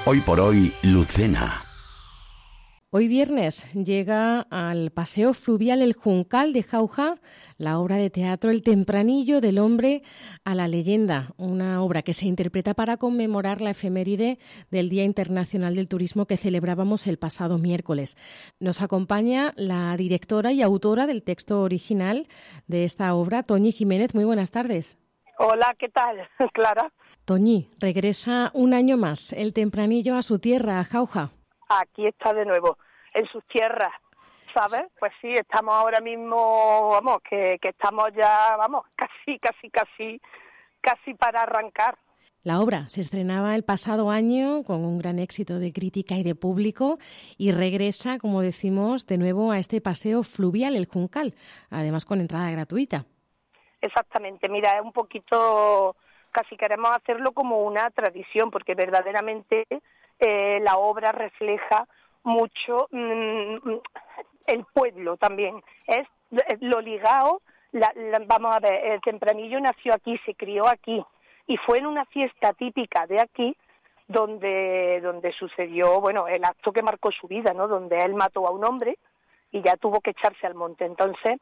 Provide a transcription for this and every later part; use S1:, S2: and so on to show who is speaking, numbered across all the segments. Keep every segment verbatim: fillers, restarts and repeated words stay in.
S1: Hoy por hoy, Lucena.
S2: Hoy viernes llega al Paseo Fluvial El Juncal de Jauja la obra de teatro El Tempranillo del hombre a la leyenda, una obra que se interpreta para conmemorar la efeméride del Día Internacional del Turismo que celebrábamos el pasado miércoles. Nos acompaña la directora y autora del texto original de esta obra, Toñi Jiménez. Muy buenas tardes.
S3: Hola, ¿qué tal, Clara?
S2: Toñi, regresa un año más El Tempranillo a su tierra, a Jauja.
S3: Aquí está de nuevo, en sus tierras, ¿sabes? Pues sí, estamos ahora mismo, vamos, que, que estamos ya, vamos, casi, casi, casi, casi para arrancar.
S2: La obra se estrenaba el pasado año con un gran éxito de crítica y de público y regresa, como decimos, de nuevo a este paseo fluvial, El Juncal, además con entrada gratuita.
S3: Exactamente, mira, es un poquito, casi queremos hacerlo como una tradición, porque verdaderamente eh, la obra refleja mucho mmm, el pueblo también, es lo ligado, la, la, vamos a ver, el Tempranillo nació aquí, se crió aquí, y fue en una fiesta típica de aquí, donde donde sucedió, bueno, el acto que marcó su vida, ¿no?, donde él mató a un hombre y ya tuvo que echarse al monte. Entonces,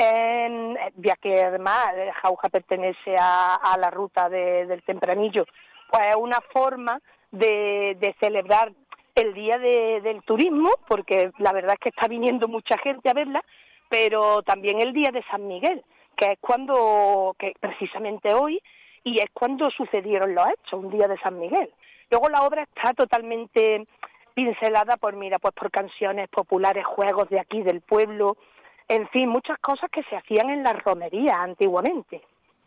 S3: En, ya que además Jauja pertenece a, a la ruta de, del Tempranillo, pues es una forma de, de celebrar el Día de, del Turismo, porque la verdad es que está viniendo mucha gente a verla, pero también el Día de San Miguel, que es cuando, que precisamente hoy, y es cuando sucedieron los hechos, un Día de San Miguel. Luego la obra está totalmente pincelada por, mira, pues por canciones populares, juegos de aquí del pueblo. En fin, muchas cosas que se hacían en las romerías antiguamente.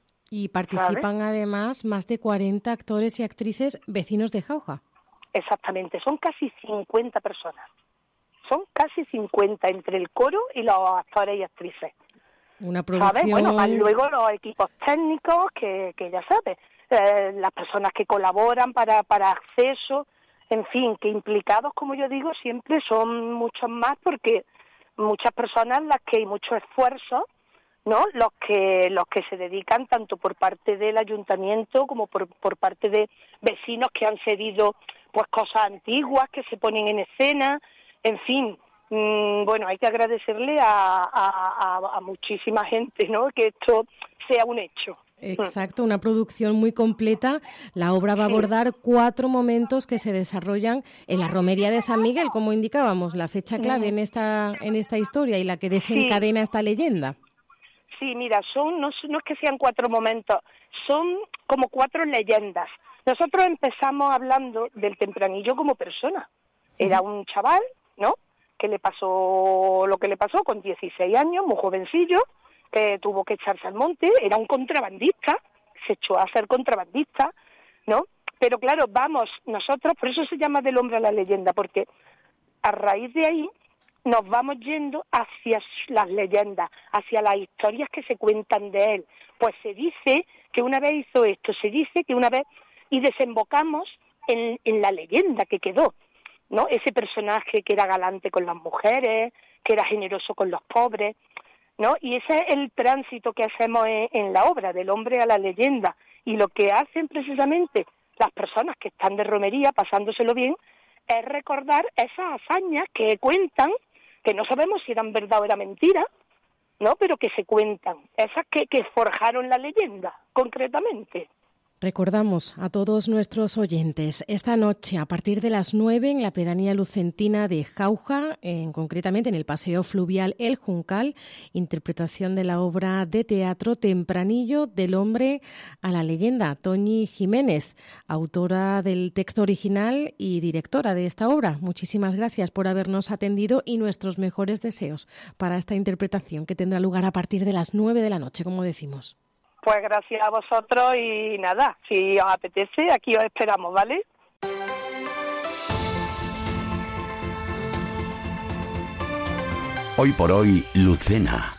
S2: Y participan, ¿sabes?, además más de cuarenta actores y actrices vecinos de Jauja.
S3: Exactamente, son casi cincuenta personas. Son casi cincuenta entre el coro y los actores y actrices.
S2: Una producción...
S3: ¿Sabes? Bueno, más luego los equipos técnicos, que, que ya sabes, eh, las personas que colaboran para, para acceso, en fin, que implicados, como yo digo, siempre son muchos más, porque muchas personas las que hay mucho esfuerzo, ¿no?, los que los que se dedican tanto por parte del ayuntamiento como por, por parte de vecinos que han cedido pues cosas antiguas que se ponen en escena, en fin, mmm, bueno, hay que agradecerle a, a, a, a muchísima gente, ¿no?, que esto sea un hecho.
S2: Exacto, una producción muy completa. La obra va a abordar cuatro momentos que se desarrollan en la romería de San Miguel, como indicábamos, la fecha clave en esta en esta historia y la que desencadena sí. esta leyenda.
S3: Sí, mira, son no, no es que sean cuatro momentos, son como cuatro leyendas. Nosotros empezamos hablando del Tempranillo como persona. Era un chaval, ¿no?, que le pasó lo que le pasó con dieciséis años, muy jovencillo, que tuvo que echarse al monte, era un contrabandista, se echó a ser contrabandista, ¿no? Pero claro, vamos, nosotros, por eso se llama del hombre a la leyenda, porque a raíz de ahí nos vamos yendo hacia las leyendas, hacia las historias que se cuentan de él. Pues se dice que una vez hizo esto, se dice que una vez, y desembocamos en, en la leyenda que quedó, ¿no? Ese personaje que era galante con las mujeres, que era generoso con los pobres, ¿no? Y ese es el tránsito que hacemos en, en la obra, del hombre a la leyenda. Y lo que hacen precisamente las personas que están de romería, pasándoselo bien, es recordar esas hazañas que cuentan, que no sabemos si eran verdad o era mentira, ¿no?, pero que se cuentan, esas que, que forjaron la leyenda, concretamente.
S2: Recordamos a todos nuestros oyentes, esta noche a partir de las nueve en la pedanía lucentina de Jauja, en, concretamente en el Paseo Fluvial El Juncal, interpretación de la obra de teatro Tempranillo del hombre a la leyenda. Toñi Jiménez, autora del texto original y directora de esta obra. Muchísimas gracias por habernos atendido y nuestros mejores deseos para esta interpretación que tendrá lugar a partir de las nueve de la noche, como decimos.
S3: Pues gracias a vosotros y nada, si os apetece, aquí os esperamos, ¿vale?
S1: Hoy por hoy, Lucena.